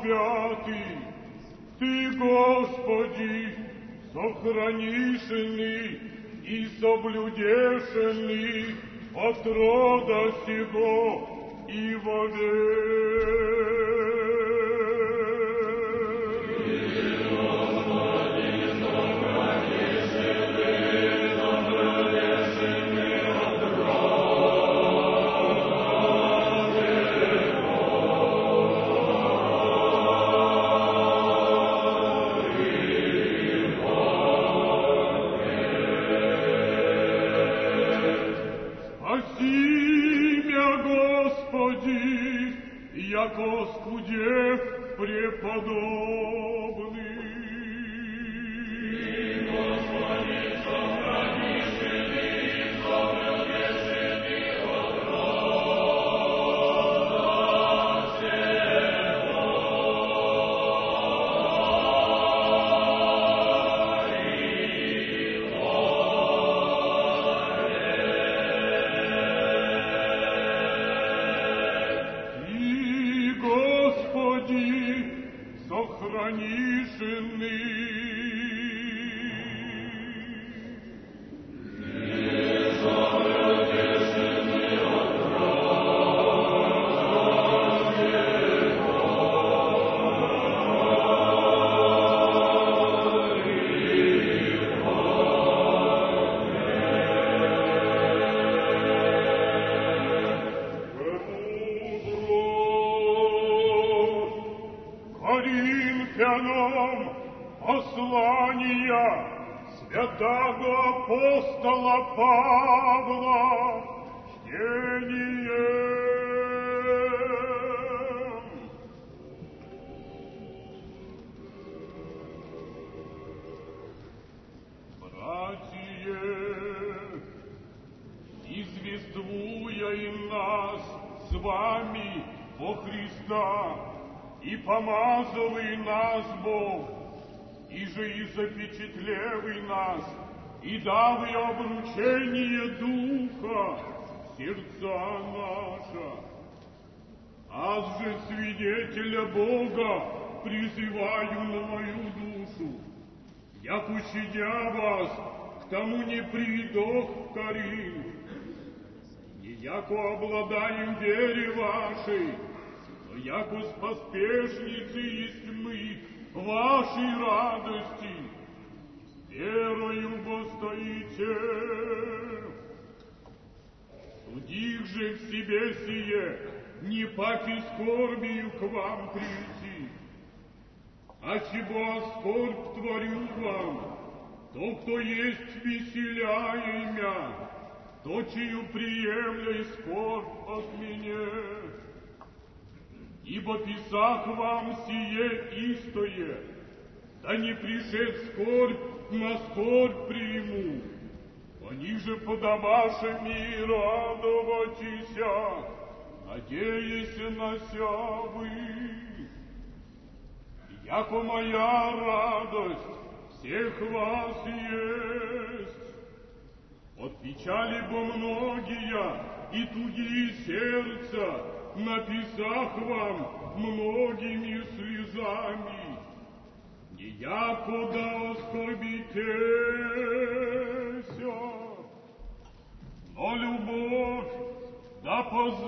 святый, Ты, Господи, сохранишь и соблюдешь от рода сего и вовек. Яко скудев преподобный. Ты, Господи, сохранишь и соблюдешь от рода сего сохранишь послания святого апостола Павла чтением. Братья, извествуя и нас с вами во Христа, и помазывай нас Бог, и же и запечатлевай нас, и давай обручение Духа сердца наша. Аз же свидетеля Бога призываю на мою душу, яко щадя вас, к тому не придох в Коринф, не яко обладаем вере вашей, но яко с поспешницы есть мы вашей радости, верою востоите. Судих же в себе сие, не паки скорбию к вам прийти. А чего скорбь творю вам, то, кто есть веселяя имя, то, чью приемля скорбь от меня. Ибо писах вам сие истое, да не пришед скорбь, на скорбь приму. Они же подобаше ми радоватися, надеясь на ся вы. Яко моя радость всех вас есть. От печали бо многие и тугие сердца написах вам многими слезами, не яко да оскорбитеся, но любовь да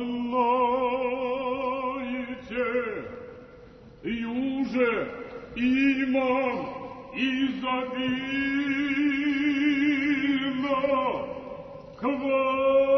познаете, и уже имам изобильно к вам.